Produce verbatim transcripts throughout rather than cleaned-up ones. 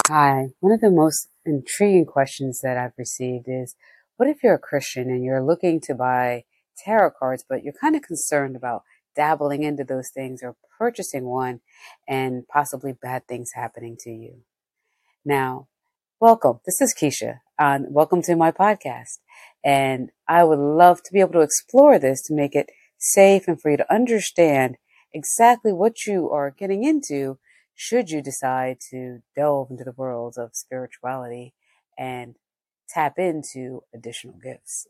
Hi. One of the most intriguing questions that I've received is, what if you're a Christian and you're looking to buy tarot cards, but you're kind of concerned about dabbling into those things or purchasing one and possibly bad things happening to you? Now, welcome. This is Keisha. Uh, welcome to my podcast. And I would love to be able to explore this to make it safe and for you to understand exactly what you are getting into should you decide to delve into the world of spirituality and tap into additional gifts.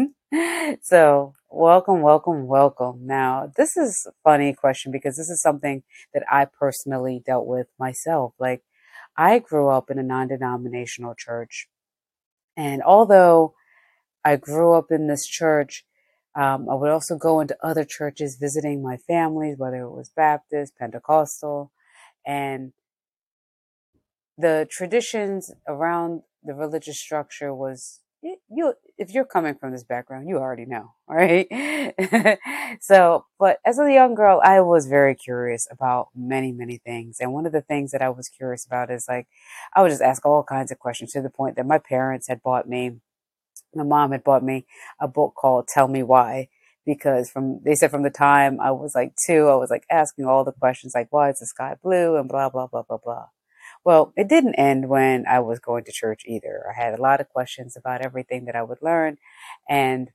So, welcome, welcome, welcome. Now, this is a funny question because this is something that I personally dealt with myself. Like, I grew up in a non denominational church. And although I grew up in this church, um, I would also go into other churches visiting my families, whether it was Baptist, Pentecostal, and the traditions around the religious structure was you, you if you're coming from this background, you already know, right? So, but as a young girl, I was very curious about many, many things. And one of the things that I was curious about is like, I would just ask all kinds of questions to the point that my parents had bought me, my mom had bought me a book called Tell Me Why. Because from, they said from the time I was like two, I was like asking all the questions like, why is the sky blue? And blah, blah, blah, blah, blah. Well, it didn't end when I was going to church either. I had a lot of questions about everything that I would learn, and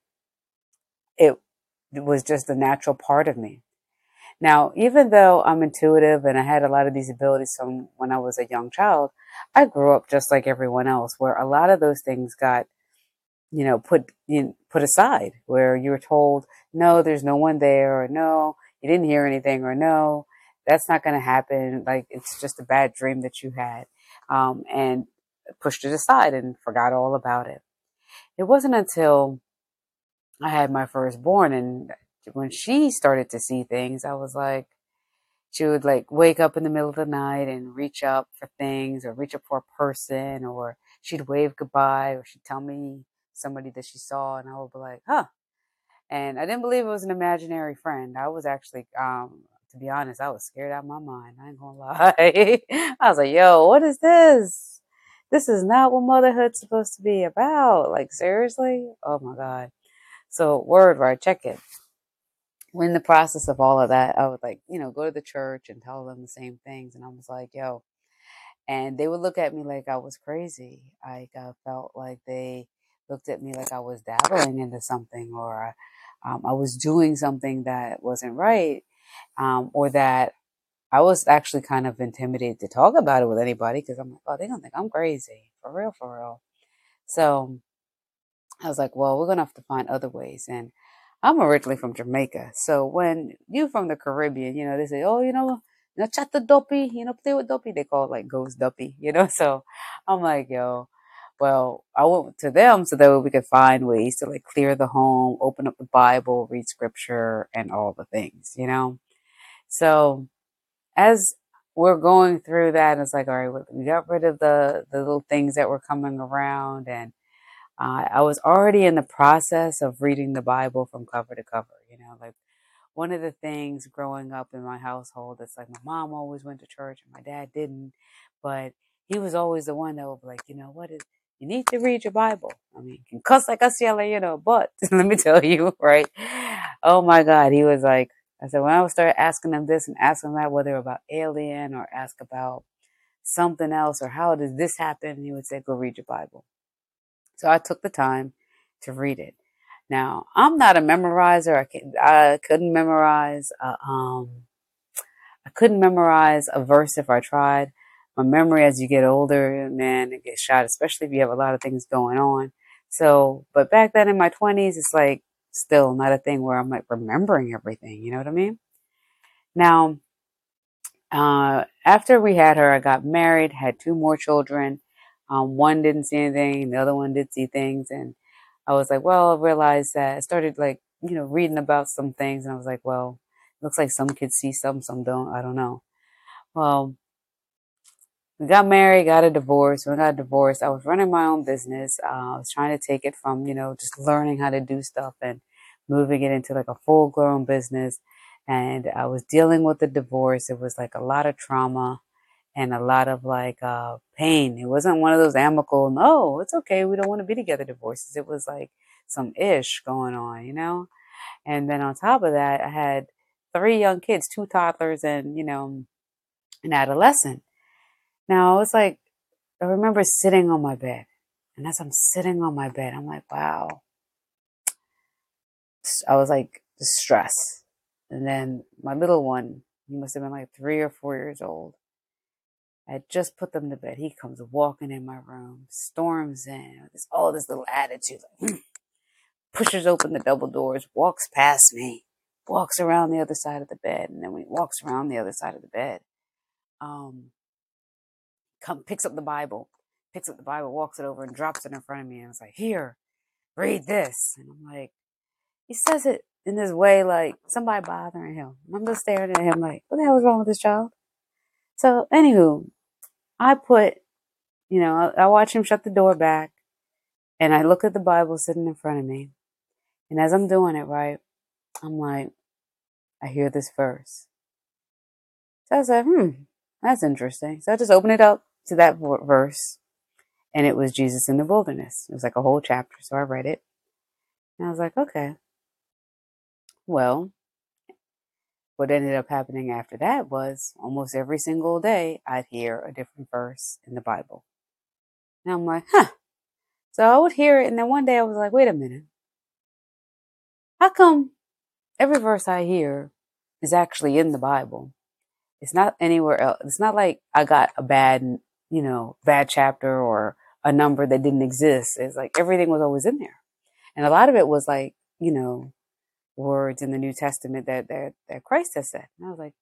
it, it was just a natural part of me. Now, even though I'm intuitive and I had a lot of these abilities from when I was a young child, I grew up just like everyone else, where a lot of those things got, you know, put you know, put aside, where you were told, no, there's no one there, or no, you didn't hear anything, or no, that's not going to happen. Like, it's just a bad dream that you had, um, and pushed it aside and forgot all about it. It wasn't until I had my firstborn, and when she started to see things, I was like, she would like wake up in the middle of the night and reach up for things or reach up for a person, or she'd wave goodbye, or she'd tell me somebody that she saw, and I would be like, huh. And I didn't believe it was an imaginary friend. I was actually, um, to be honest, I was scared out of my mind. I ain't gonna lie. I was like, yo, what is this? This is not what motherhood's supposed to be about. Like, seriously? Oh my God. So, word, right? Check it. In the process of all of that, I would like, you know, go to the church and tell them the same things. And I was like, yo, and they would look at me like I was crazy. I uh, felt like they looked at me like I was dabbling into something, or um, I was doing something that wasn't right, um, or that I was actually kind of intimidated to talk about it with anybody because I'm like, oh, they don't think I'm crazy. For real, for real. So I was like, well, we're going to have to find other ways. And I'm originally from Jamaica. So when you from the Caribbean, you know, they say, oh, you know, you know, chat the dopey, you know, play with dopey. They call it like ghost dopey, you know? So I'm like, yo, well, I went to them so that we could find ways to like clear the home, open up the Bible, read scripture, and all the things, you know? So as we're going through that, it's like, all right, we got rid of the, the little things that were coming around, and uh, I was already in the process of reading the Bible from cover to cover. You know, like one of the things growing up in my household, it's like my mom always went to church and my dad didn't, but he was always the one that would be like, you know, what is, you need to read your Bible. I mean, you can cuss like us yelling, you know, but let me tell you, right? Oh my God. He was like, I said, when I would start asking them this and asking that, whether about alien or ask about something else or how does this happen, he would say, go read your Bible. So I took the time to read it. Now, I'm not a memorizer. I, can, I couldn't memorize. Uh, um, I couldn't memorize a verse if I tried. My memory, as you get older, man, it gets shot, especially if you have a lot of things going on. So, but back then in my twenties, it's like still not a thing where I'm like remembering everything. You know what I mean? Now, uh, after we had her, I got married, had two more children. Um, one didn't see anything, the other one did see things, and I was like, well, I realized that I started like, you know, reading about some things, and I was like, well, it looks like some kids see some, some don't. I don't know. Well, we got married, got a divorce. When I got divorced, I was running my own business. Uh, I was trying to take it from, you know, just learning how to do stuff and moving it into like a full grown business. And I was dealing with the divorce. It was like a lot of trauma. and a lot of like uh, pain. It wasn't one of those amicable, no, it's okay, we don't want to be together divorces. It was like some ish going on, you know? And then on top of that, I had three young kids, two toddlers and, you know, an adolescent. Now, it's like, I remember sitting on my bed. And as I'm sitting on my bed, I'm like, wow. I was like, distressed. And then my little one, he must have been like three or four years old. I had just put them to bed. He comes walking in my room, storms in, with this, all this little attitude, like, pushes open the double doors, walks past me, walks around the other side of the bed, and then when he walks around the other side of the bed, um, come picks up the Bible, picks up the Bible, walks it over and drops it in front of me, and it's like, here, read this. And I'm like, he says it in this way like somebody bothering him. I'm just staring at him like, what the hell is wrong with this child? So, anywho, I put, you know, I, I watch him shut the door back, and I look at the Bible sitting in front of me. And as I'm doing it, right, I'm like, I hear this verse. So I said, hmm, that's interesting. So I just opened it up to that verse, and it was Jesus in the wilderness. It was like a whole chapter, so I read it. And I was like, okay, well, what ended up happening after that was almost every single day I'd hear a different verse in the Bible. And I'm like, huh. So I would hear it, and then one day I was like, wait a minute. How come every verse I hear is actually in the Bible? It's not anywhere else. It's not like I got a bad, you know, bad chapter or a number that didn't exist. It's like everything was always in there. And a lot of it was like, you know, words in the New Testament that, that, that Christ has said. And I was like,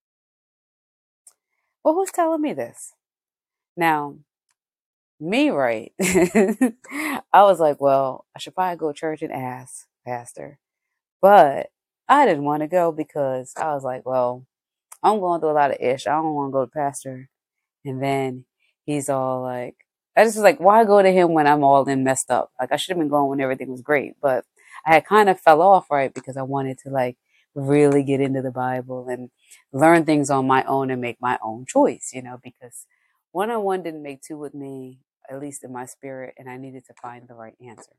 well, who's telling me this? Now, me, right? I was like, well, I should probably go to church and ask pastor. But I didn't want to go because I was like, well, I'm going through a lot of ish. I don't want to go to pastor. And then he's all like, I just was like, why go to him when I'm all in messed up? Like, I should have been going when everything was great. But I had kind of fell off, right? Because I wanted to like really get into the Bible and learn things on my own and make my own choice, you know, because one on one didn't make two with me, at least in my spirit. And I needed to find the right answer.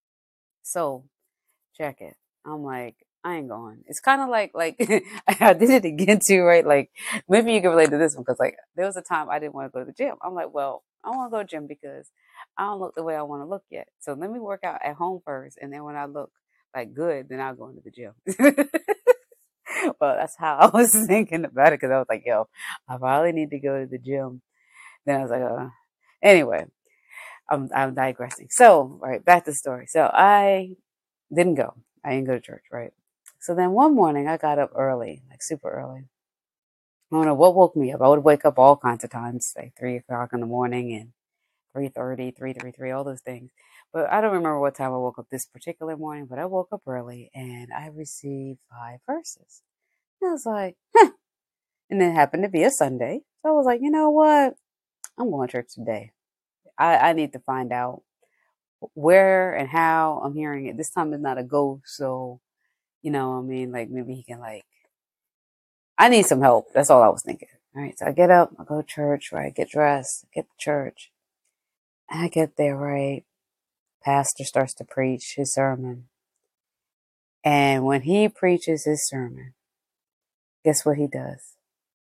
So check it. I'm like, I ain't going. It's kind of like, like I did it again too, right? Like maybe you can relate to this one because like there was a time I didn't want to go to the gym. I'm like, well, I want to go to the gym because I don't look the way I want to look yet. So let me work out at home first, and then when I look like good, then I'll go into the gym. Well, that's how I was thinking about it because I was like, yo, I probably need to go to the gym. Then I was like, uh, anyway, I'm I'm digressing. So right back to the story. So I didn't go. I didn't go to church, right? So then one morning I got up early, like super early. I don't know what woke me up. I would wake up all kinds of times, like three o'clock in the morning and three thirty, three thirty-three, all those things. But I don't remember what time I woke up this particular morning, but I woke up early and I received five verses. And I was like, huh. And it happened to be a Sunday. So I was like, you know what? I'm going to church today. I, I need to find out where and how I'm hearing it. This time it's not a ghost, so you know, I mean, like maybe he can like, I need some help. That's all I was thinking. All right. So I get up, I go to church, right? Get dressed, get to church. I get there, right? Pastor starts to preach his sermon. And when he preaches his sermon, guess what he does?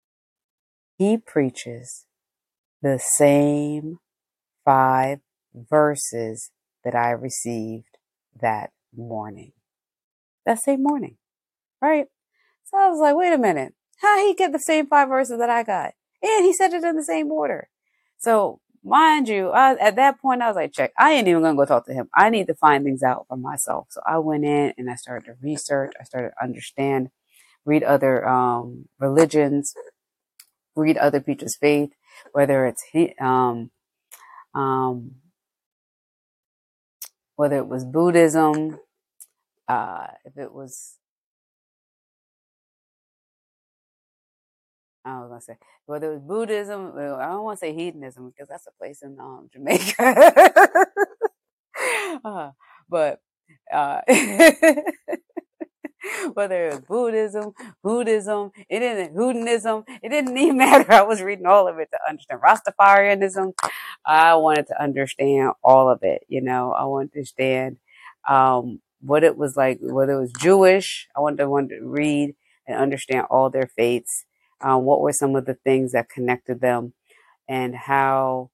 He preaches the same five verses that I received that morning. That same morning, right? So I was like, wait a minute. How he get the same five verses that I got? And he said it in the same order. So mind you, I, at that point, I was like, check, I ain't even going to go talk to him. I need to find things out for myself. So I went in and I started to research. I started to understand, read other um, religions, read other people's faith, whether it's, um, um, whether it was Buddhism, uh, if it was, I was gonna say whether it was Buddhism. Well, I don't want to say hedonism because that's a place in um, Jamaica. uh, but uh, whether it was Buddhism, Buddhism, it didn't, Houdism, it didn't even matter. I was reading all of it to understand Rastafarianism. I wanted to understand all of it. You know, I wanted to understand um, what it was like, whether it was Jewish. I wanted to, wanted to read and understand all their faiths. Um, what were some of the things that connected them, and how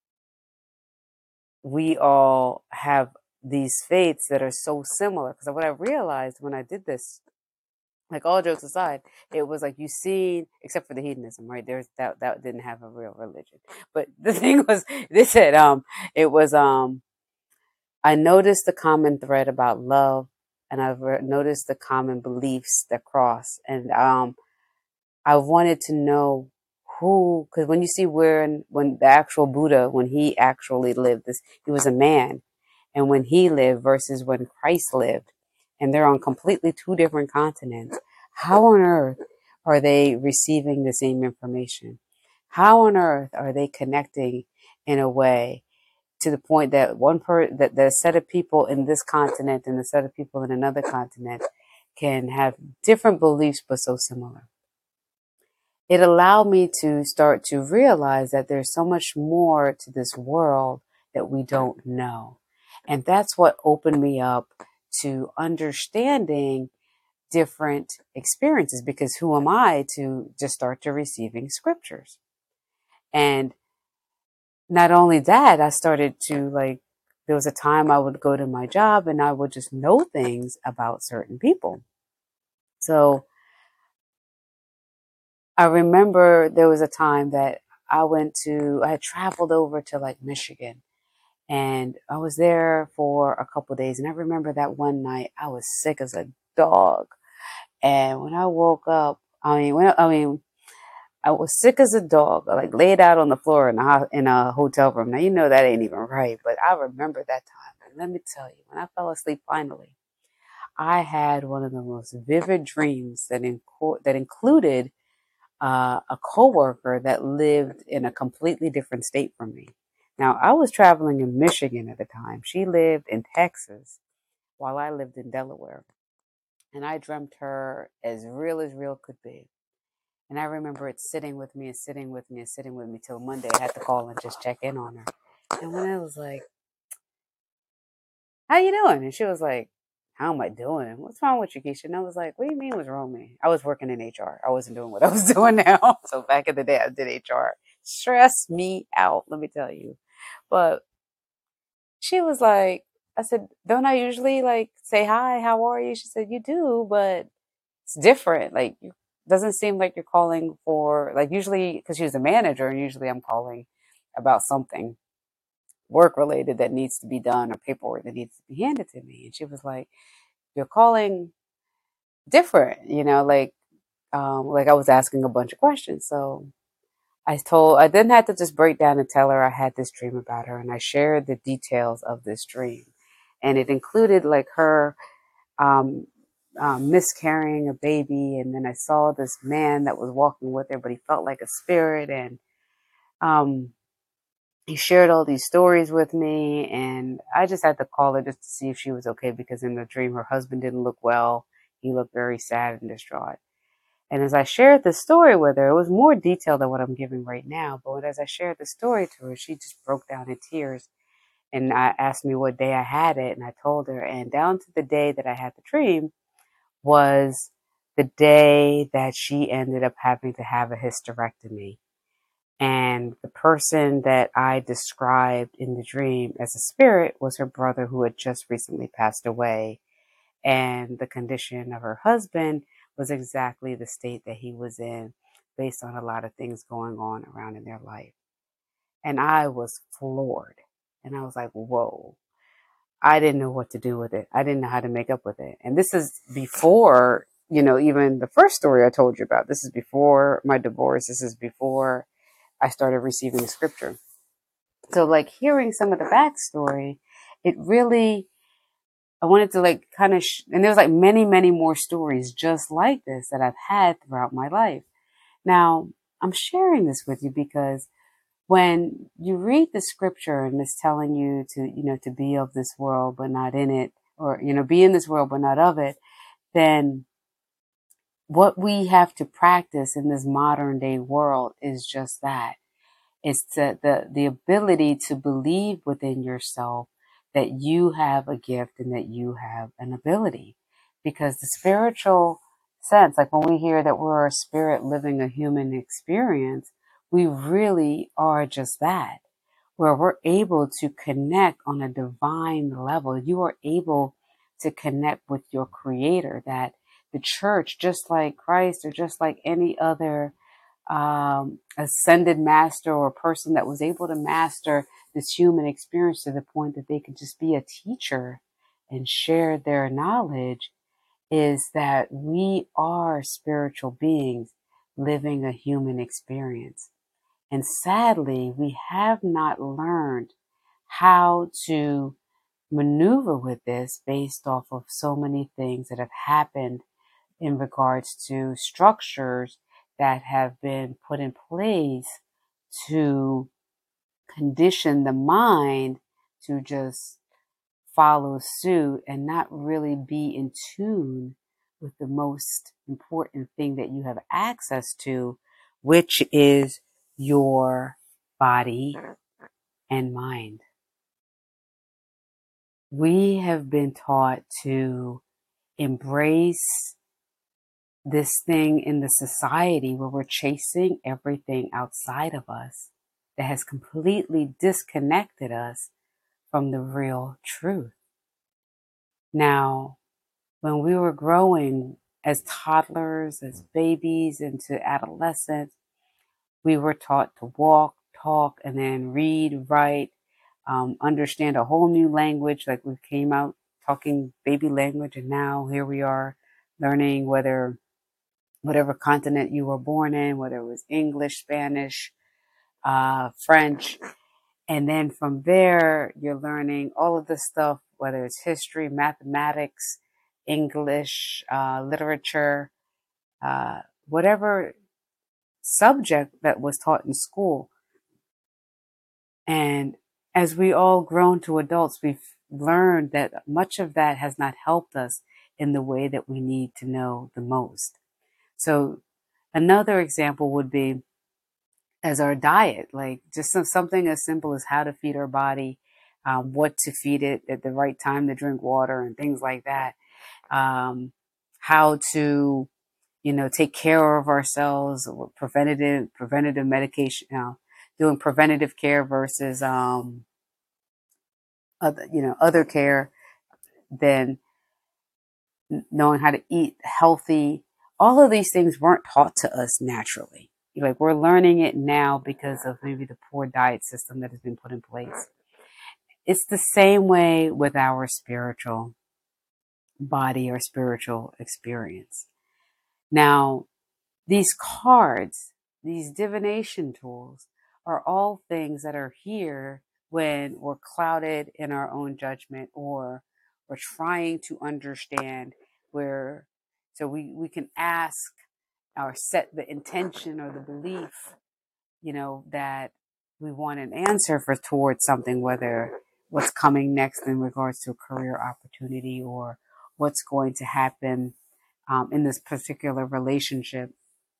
we all have these faiths that are so similar. Because what I realized when I did this, like all jokes aside, it was like you see, except for the hedonism, right? There's that that didn't have a real religion. But the thing was, they said um, it was um, I noticed the common thread about love, and I've re- noticed the common beliefs that cross, and um, I wanted to know who, because when you see where when the actual Buddha, when he actually lived, this he was a man, and when he lived versus when Christ lived, and they're on completely two different continents. How on earth are they receiving the same information? How on earth are they connecting in a way to the point that one per that the set of people in this continent and the set of people in another continent can have different beliefs but so similar? It allowed me to start to realize that there's so much more to this world that we don't know. And that's what opened me up to understanding different experiences, because who am I to just start to receiving scriptures? And not only that, I started to like, there was a time I would go to my job and I would just know things about certain people. So I remember there was a time that I went to, I had traveled over to like Michigan, and I was there for a couple of days. And I remember that one night I was sick as a dog. And when I woke up, I mean, when, I mean, I was sick as a dog, like laid out on the floor in a, in a hotel room. Now, you know, that ain't even right, but I remember that time. And let me tell you, when I fell asleep finally, I had one of the most vivid dreams that, inco- that included uh, a coworker that lived in a completely different state from me. Now, I was traveling in Michigan at the time. She lived in Texas while I lived in Delaware. And I dreamt her as real as real could be. And I remember it sitting with me and sitting with me and sitting with me till Monday. I had to call and just check in on her. And when I was like, how you doing? And she was like, how am I doing? What's wrong with you, Keisha? And I was like, what do you mean what's wrong with me? I was working in H R. I wasn't doing what I was doing now. So back in the day, I did H R. Stressed me out, let me tell you. But she was like, I said, don't I usually like say hi, how are you? She said, you do, but it's different. Like, it doesn't seem like you're calling for, like, usually, because she was a manager, and usually I'm calling about something work related that needs to be done or paperwork that needs to be handed to me. And she was like, you're calling different, you know, like, um, like I was asking a bunch of questions. So I told, I didn't have to just break down and tell her I had this dream about her. And I shared the details of this dream. And it included like her, um, um, miscarrying a baby. And then I saw this man that was walking with her, but he felt like a spirit. And, um, he shared all these stories with me, and I just had to call her just to see if she was okay, because in the dream, her husband didn't look well. He looked very sad and distraught. And as I shared the story with her, it was more detailed than what I'm giving right now. But as I shared the story to her, she just broke down in tears. And I asked me what day I had it, and I told her. And down to the day that I had the dream was the day that she ended up having to have a hysterectomy. And the person that I described in the dream as a spirit was her brother, who had just recently passed away. And the condition of her husband was exactly the state that he was in, based on a lot of things going on around in their life. And I was floored. And I was like, whoa. I didn't know what to do with it. I didn't know how to make up with it. And this is before, you know, even the first story I told you about. This is before my divorce. This is before I started receiving the scripture. So like hearing some of the backstory, it really, I wanted to like kind of, sh- and there's like many, many more stories just like this that I've had throughout my life. Now, I'm sharing this with you because when you read the scripture and it's telling you to, you know, to be of this world, but not in it, or, you know, be in this world, but not of it, then what we have to practice in this modern day world is just that. It's the, the, the ability to believe within yourself that you have a gift and that you have an ability. Because the spiritual sense, like when we hear that we're a spirit living a human experience, we really are just that, where we're able to connect on a divine level. You are able to connect with your creator, that the church, just like Christ or just like any other um, ascended master or person that was able to master this human experience to the point that they could just be a teacher and share their knowledge, is that we are spiritual beings living a human experience. And sadly, we have not learned how to maneuver with this based off of so many things that have happened in regards to structures that have been put in place to condition the mind to just follow suit and not really be in tune with the most important thing that you have access to, which is your body and mind. We have been taught to embrace this thing in the society where we're chasing everything outside of us that has completely disconnected us from the real truth. Now, when we were growing as toddlers, as babies, into adolescence, we were taught to walk, talk, and then read, write, um, understand a whole new language. Like we came out talking baby language, and now here we are learning whether whatever continent you were born in, whether it was English, Spanish, uh, French. And then from there, you're learning all of this stuff, whether it's history, mathematics, English, uh, literature, uh, whatever subject that was taught in school. And as we all grown to adults, we've learned that much of that has not helped us in the way that we need to know the most. So another example would be as our diet, like just some, something as simple as how to feed our body, um, what to feed it at the right time to drink water and things like that. Um, how to, you know, take care of ourselves, preventative, preventative medication, you know, doing preventative care versus, um, other, you know, other care, then knowing how to eat healthy. All of these things weren't taught to us naturally. Like we're learning it now because of maybe the poor diet system that has been put in place. It's the same way with our spiritual body or spiritual experience. Now, these cards, these divination tools are all things that are here when we're clouded in our own judgment or we're trying to understand where, so we, we can ask or set the intention or the belief, you know, that we want an answer for towards something, whether what's coming next in regards to a career opportunity or what's going to happen um, in this particular relationship.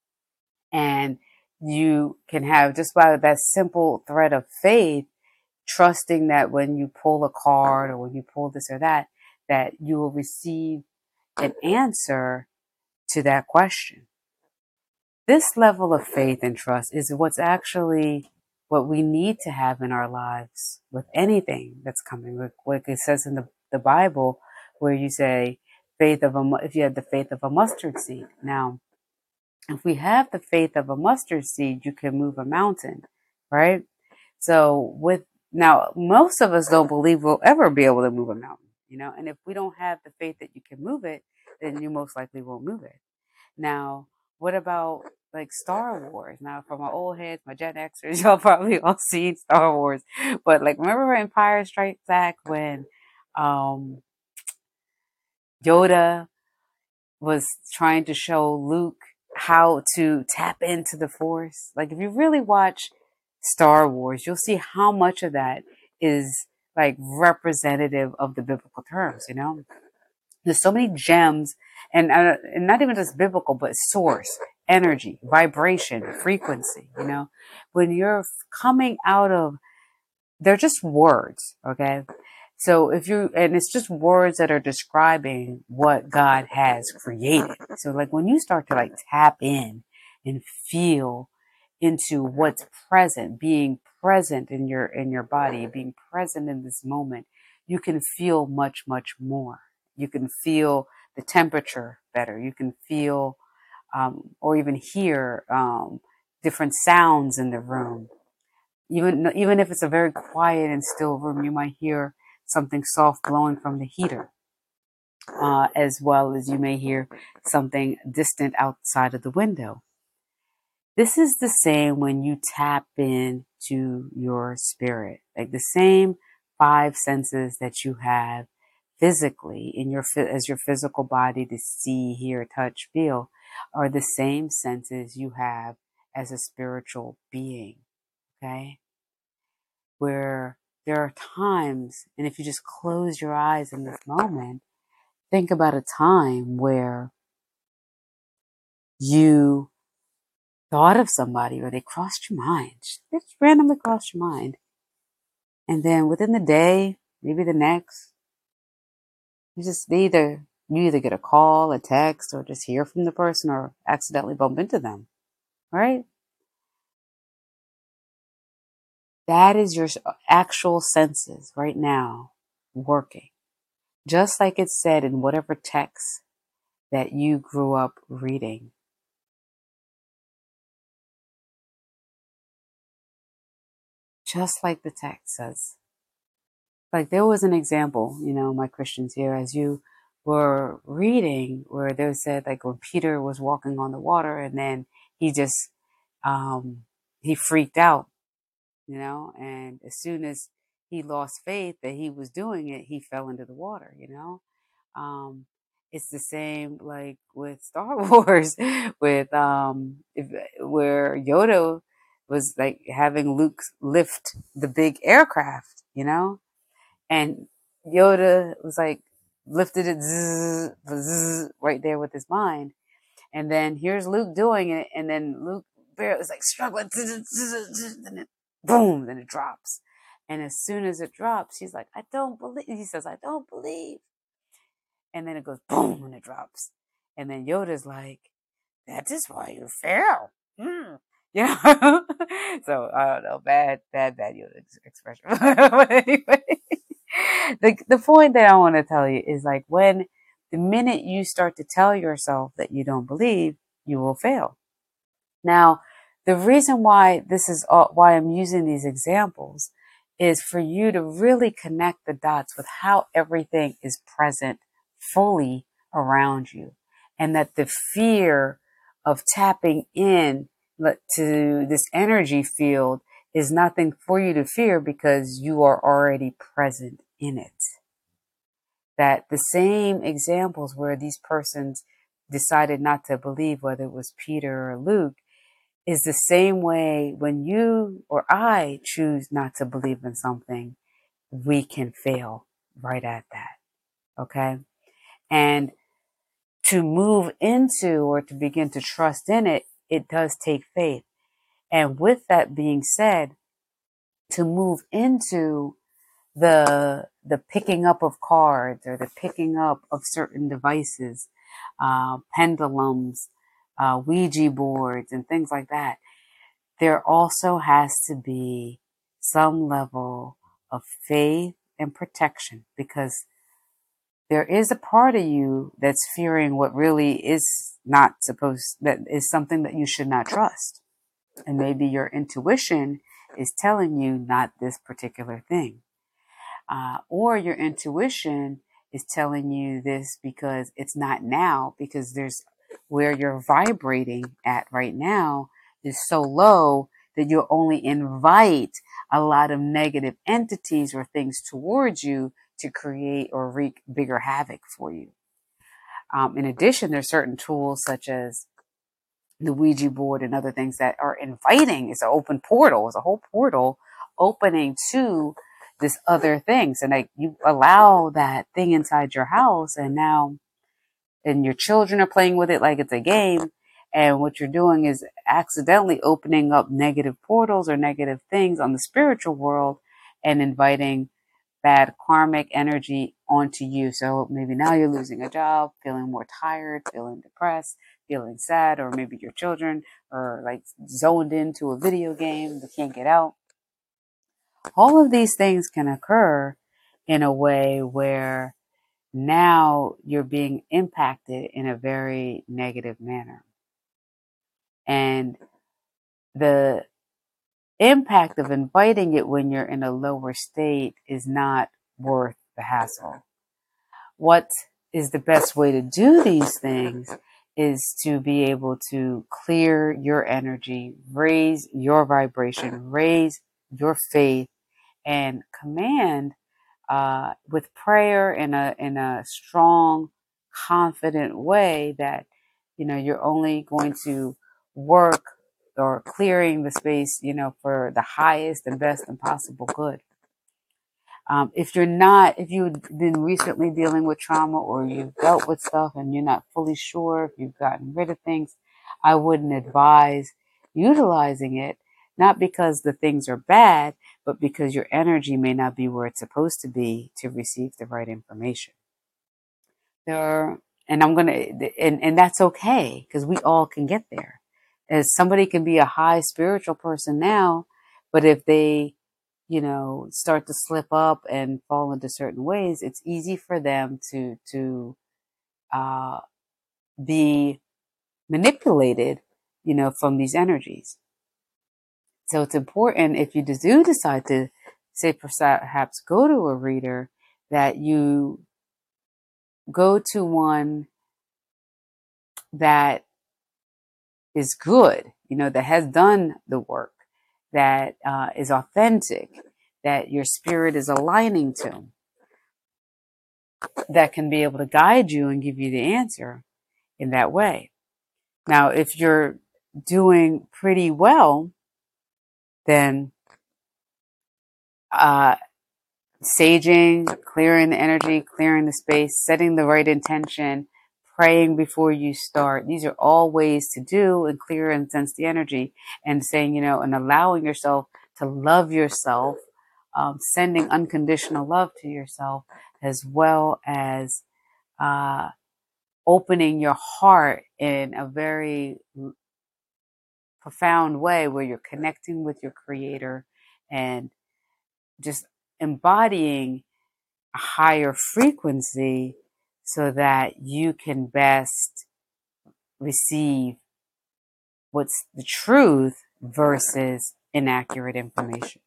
And you can have just by that simple thread of faith, trusting that when you pull a card or when you pull this or that, that you will receive an answer to that question. This level of faith and trust is what's actually what we need to have in our lives with anything that's coming. Like it says in the, the Bible, where you say, faith of a, if you have the faith of a mustard seed. Now, if we have the faith of a mustard seed, you can move a mountain, right? So with, now, most of us don't believe we'll ever be able to move a mountain, you know, and if we don't have the faith that you can move it, then you most likely won't move it. Now, what about like Star Wars? Now, for my old heads, my Gen Xers, y'all probably all seen Star Wars, but like, remember Empire Strikes Back when um, Yoda was trying to show Luke how to tap into the Force? Like, if you really watch Star Wars, you'll see how much of that is like representative of the biblical terms, you know? There's so many gems, and, uh, and not even just biblical, but source, energy, vibration, frequency. You know, when you're coming out of, they're just words, okay? So if you, and it's just words that are describing what God has created. So like when you start to like tap in and feel into what's present, being present in your, in your body, being present in this moment, you can feel much, much more. You can feel the temperature better. You can feel, um, or even hear, um, different sounds in the room. Even, even if it's a very quiet and still room, you might hear something soft blowing from the heater, uh, as well as you may hear something distant outside of the window. This is the same when you tap into your spirit, like the same five senses that you have physically in your, as your physical body to see, hear, touch, feel, are the same senses you have as a spiritual being. Okay. Where there are times, and if you just close your eyes in this moment, think about a time where you thought of somebody or they crossed your mind. They just randomly crossed your mind. And then within the day, maybe the next, you just they either you either get a call, a text, or just hear from the person or accidentally bump into them. Right? That is your actual senses right now working. Just like it said in whatever text that you grew up reading. Just like the text says. Like there was an example, you know, my Christians here, as you were reading, where they said like when Peter was walking on the water and then he just, um, he freaked out, you know, and as soon as he lost faith that he was doing it, he fell into the water, you know. Um, it's the same like with Star Wars, with um, if, where Yoda was like having Luke lift the big aircraft, you know, and Yoda was like lifted it zzz, zzz, right there with his mind, and then here's Luke doing it, and then Luke barely is like struggling, zzz, zzz, zzz, and it boom, then it drops, and as soon as it drops, he's like, I don't believe. He says, I don't believe. And then it goes boom and it drops. And then Yoda's like, that is why you fell. Mm. You know? So I don't know, bad, bad, bad Yoda expression. But anyway, the, the point that I want to tell you is like when the minute you start to tell yourself that you don't believe, you will fail. Now, the reason why this is all, why I'm using these examples is for you to really connect the dots with how everything is present fully around you, and that the fear of tapping in to this energy field is nothing for you to fear because you are already present in it. That the same examples where these persons decided not to believe, whether it was Peter or Luke, is the same way when you or I choose not to believe in something, we can fail right at that. Okay. And to move into or to begin to trust in it, it does take faith. And with that being said, to move into the, the picking up of cards or the picking up of certain devices, uh, pendulums, uh, Ouija boards and things like that, there also has to be some level of faith and protection, because there is a part of you that's fearing what really is not supposed, that is something that you should not trust. And maybe your intuition is telling you not this particular thing. Uh, or your intuition is telling you this because it's not now, because there's where you're vibrating at right now is so low that you'll only invite a lot of negative entities or things towards you to create or wreak bigger havoc for you. Um, in addition, there's certain tools such as the Ouija board and other things that are inviting. It's an open portal. It's a whole portal opening to this other thing. So like you allow that thing inside your house, and now and your children are playing with it like it's a game. And what you're doing is accidentally opening up negative portals or negative things on the spiritual world and inviting bad karmic energy onto you. So maybe now you're losing a job, feeling more tired, feeling depressed, feeling sad, or maybe your children are like zoned into a video game, they can't get out. All of these things can occur in a way where now you're being impacted in a very negative manner. And the impact of inviting it when you're in a lower state is not worth the hassle. What is the best way to do these things is to be able to clear your energy, raise your vibration, raise your faith, and command uh, with prayer in a in a strong, confident way that you know you're only going to work or clearing the space, you know, for the highest and best and possible good. Um, if you're not, if you've been recently dealing with trauma or you've dealt with stuff and you're not fully sure if you've gotten rid of things, I wouldn't advise utilizing it, not because the things are bad, but because your energy may not be where it's supposed to be to receive the right information. There are, and I'm going to, and, and that's okay because we all can get there. As somebody can be a high spiritual person now, but if they you know, start to slip up and fall into certain ways, it's easy for them to to uh, be manipulated, you know, from these energies. So it's important if you do decide to, say, perhaps go to a reader, that you go to one that is good, you know, that has done the work, that uh, is authentic, that your spirit is aligning to, that can be able to guide you and give you the answer in that way. Now, if you're doing pretty well, then uh, saging, clearing the energy, clearing the space, setting the right intention, praying before you start. These are all ways to do and clear and sense the energy, and saying, you know, and allowing yourself to love yourself, um, sending unconditional love to yourself, as well as uh, opening your heart in a very profound way where you're connecting with your creator and just embodying a higher frequency so that you can best receive what's the truth versus inaccurate information.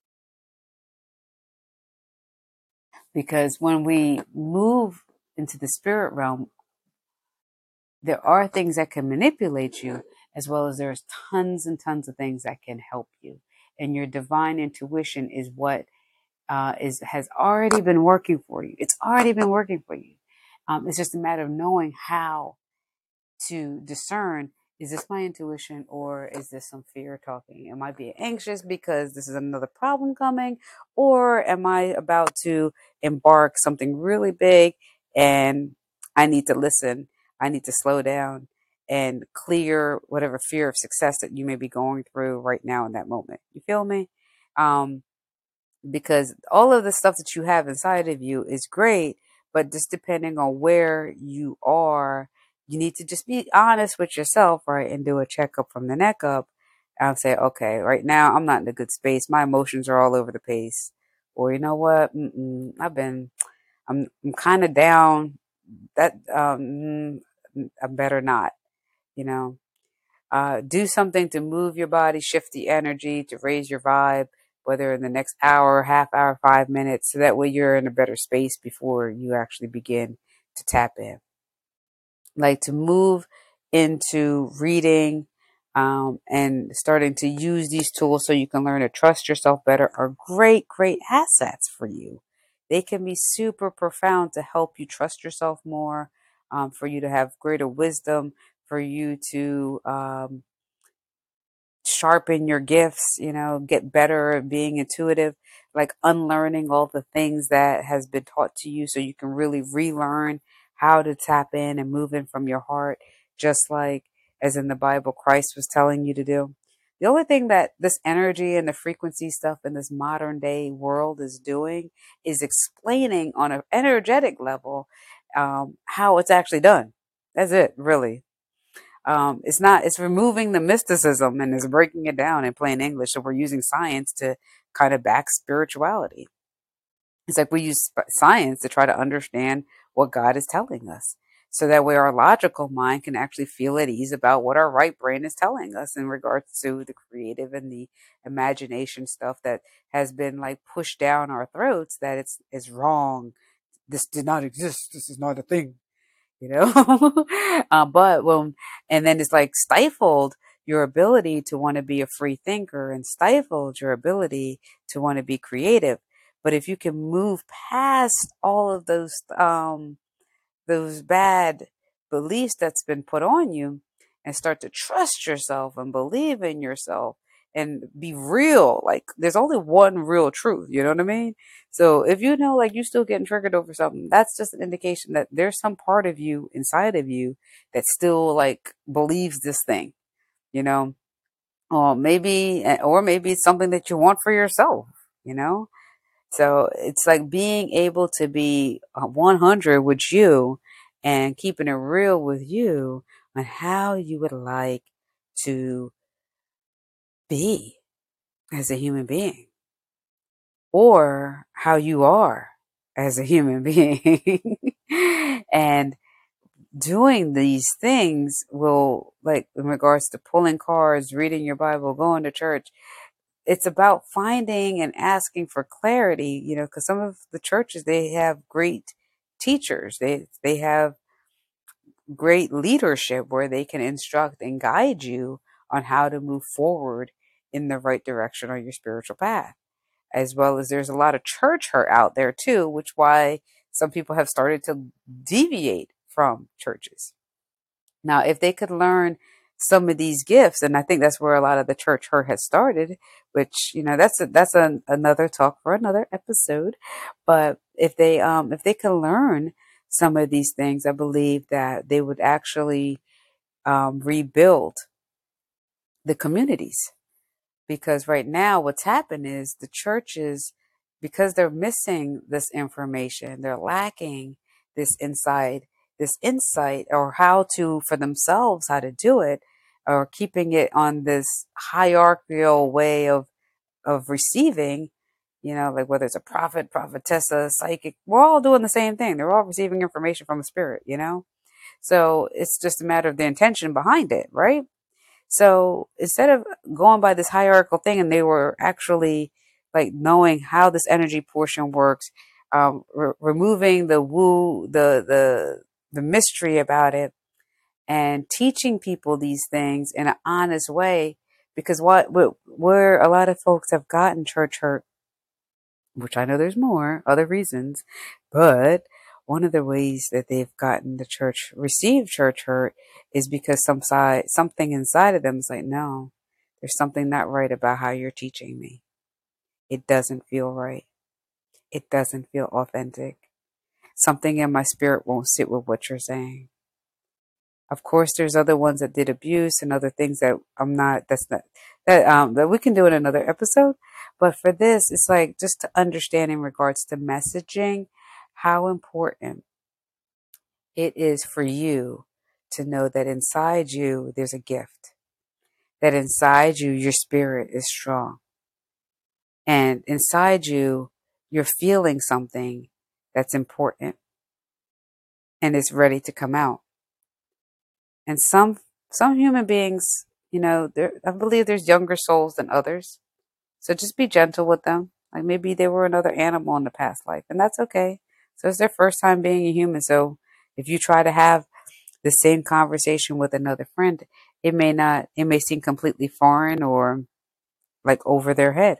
Because when we move into the spirit realm, there are things that can manipulate you, as well as there's tons and tons of things that can help you. And your divine intuition is what uh, is has already been working for you. It's already been working for you. Um, it's just a matter of knowing how to discern, is this my intuition or is this some fear talking? Am I being anxious because this is another problem coming? Or am I about to embark something really big and I need to listen? I need to slow down and clear whatever fear of success that you may be going through right now in that moment. You feel me? Um, because all of the stuff that you have inside of you is great, but just depending on where you are, you need to just be honest with yourself, right? And do a checkup from the neck up and say, okay, right now I'm not in a good space. My emotions are all over the place. Or you know what? Mm-mm, I've been, I'm, I'm kind of down. That, um, I better not, you know. Uh, do something to move your body, shift the energy, to raise your vibe, whether in the next hour, half hour, five minutes, so that way you're in a better space before you actually begin to tap in. Like to move into reading um, and starting to use these tools so you can learn to trust yourself better are great, great assets for you. They can be super profound to help you trust yourself more, um, for you to have greater wisdom, for you to um, sharpen your gifts, you know, get better at being intuitive, like unlearning all the things that has been taught to you so you can really relearn how to tap in and move in from your heart, just like as in the Bible, Christ was telling you to do. The only thing that this energy and the frequency stuff in this modern day world is doing is explaining on an energetic level um, how it's actually done. That's it, really. Um, it's not, it's removing the mysticism and it's breaking it down in plain English. So we're using science to kind of back spirituality. It's like we use sp- science to try to understand what God is telling us. So that way our logical mind can actually feel at ease about what our right brain is telling us in regards to the creative and the imagination stuff that has been like pushed down our throats that it's is wrong. This did not exist. This is not a thing, you know. uh, but when and then it's like stifled your ability to want to be a free thinker and stifled your ability to want to be creative. But if you can move past all of those um those bad beliefs that's been put on you and start to trust yourself and believe in yourself and be real. Like there's only one real truth, you know what I mean? So if you know like you still getting triggered over something, that's just an indication that there's some part of you inside of you that still like believes this thing, you know? Or maybe or maybe it's something that you want for yourself, you know? So it's like being able to be uh, one hundred with you and keeping it real with you on how you would like to be as a human being or how you are as a human being. And doing these things will, like, in regards to pulling cards, reading your Bible, going to church, it's about finding and asking for clarity, you know, because some of the churches, they have great teachers. They, they have great leadership where they can instruct and guide you on how to move forward in the right direction on your spiritual path. As well as there's a lot of church hurt out there too, which why some people have started to deviate from churches. Now, if they could learn some of these gifts, and I think that's where a lot of the church hurt has started, which, you know, that's a, that's a, another talk for another episode. But if they um if they can learn some of these things, I believe that they would actually um, rebuild the communities. Because right now, what's happened is the churches, because they're missing this information, they're lacking this insight, this insight, or how to for themselves how to do it, or keeping it on this hierarchical way of of receiving. You know, like whether it's a prophet, prophetessa, psychic, we're all doing the same thing. They're all receiving information from a spirit. You know, so it's just a matter of the intention behind it, right? So instead of going by this hierarchical thing, and they were actually like knowing how this energy portion works, um, re- removing the woo, the the the mystery about it, and teaching people these things in an honest way. Because what where a lot of folks have gotten church hurt, which I know there's more other reasons, but one of the ways that they've gotten the church, received church hurt, is because some side, something inside of them is like, no, there's something not right about how you're teaching me. It doesn't feel right. It doesn't feel authentic. Something in my spirit won't sit with what you're saying. Of course, there's other ones that did abuse and other things that I'm not, that's not, that, um, that we can do in another episode. But for this, it's like just to understand in regards to messaging, how important it is for you to know that inside you, there's a gift, that inside you, your spirit is strong. And inside you, you're feeling something that's important and it's ready to come out. And some some human beings, you know, there I believe there's younger souls than others. So just be gentle with them. Like maybe they were another animal in the past life, and that's okay. So it's their first time being a human. So if you try to have the same conversation with another friend, it may not it may seem completely foreign or like over their head.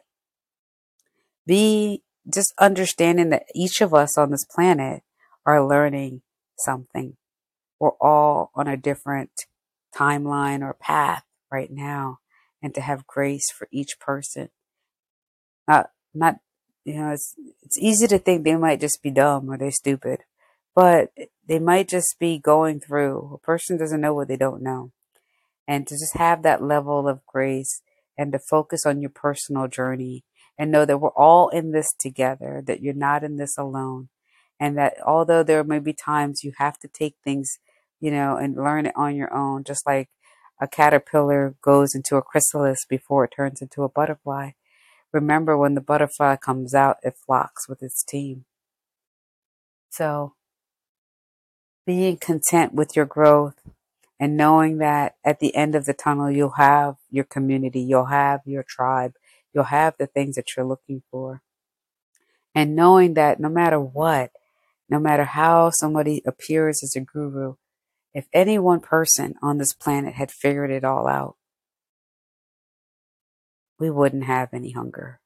Be just understanding that each of us on this planet are learning something. We're all on a different timeline or path right now. and to have grace for each person. Not, not, you know, it's, it's easy to think they might just be dumb or they're stupid, but they might just be going through. A person doesn't know what they don't know. And to just have that level of grace and to focus on your personal journey and know that we're all in this together, that you're not in this alone. And that although there may be times you have to take things, you know, and learn it on your own, just like a caterpillar goes into a chrysalis before it turns into a butterfly. Remember, when the butterfly comes out, it flocks with its team. So being content with your growth and knowing that at the end of the tunnel, you'll have your community, you'll have your tribe, you'll have the things that you're looking for. And knowing that no matter what, no matter how somebody appears as a guru, if any one person on this planet had figured it all out, we wouldn't have any hunger.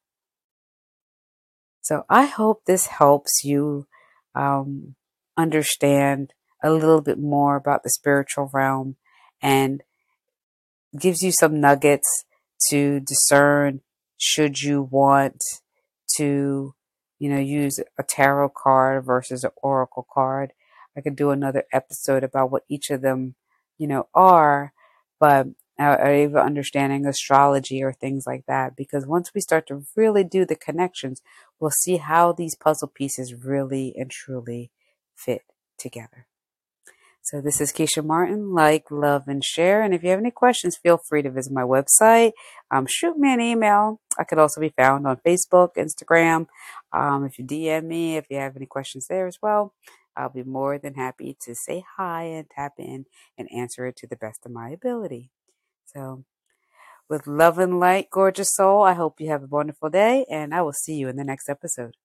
So I hope this helps you um, understand a little bit more about the spiritual realm and gives you some nuggets to discern should you want to, you know, use a tarot card versus an oracle card. I could do another episode about what each of them, you know, are, but uh, or even understanding astrology or things like that. Because once we start to really do the connections, we'll see how these puzzle pieces really and truly fit together. So this is Keisha Martin. Like, love, and share. And if you have any questions, feel free to visit my website. Um, shoot me an email. I could also be found on Facebook, Instagram. Um, if you D M me, if you have any questions there as well, I'll be more than happy to say hi and tap in and answer it to the best of my ability. So with love and light, gorgeous soul, I hope you have a wonderful day, and I will see you in the next episode.